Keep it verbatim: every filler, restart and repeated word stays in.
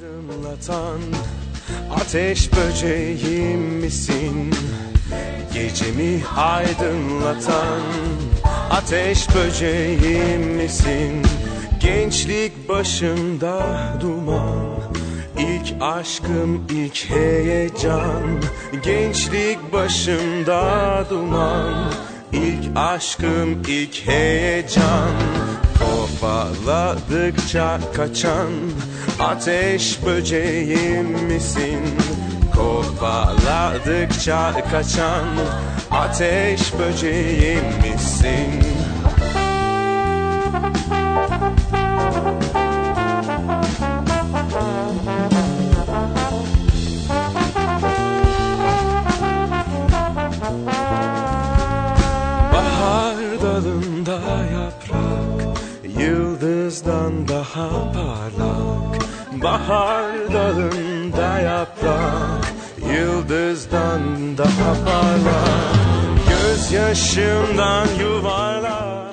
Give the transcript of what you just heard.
aydınlatan ateş böceğim misin? Gecemi aydınlatan ateş böceğim misin? Gençlik başımda duman, İlk aşkım ilk heyecan. Gençlik başımda duman, İlk aşkım ilk heyecan. Kovaladıkça kaçan ateş böceğim misin? Kovaladıkça kaçan ateş böceğim misin? Bahar dalında yaprak, yıldızdan daha parlak. Bahar dalında yaprak, yıldızdan daha parlak. Gözyaşımdan yuvarlak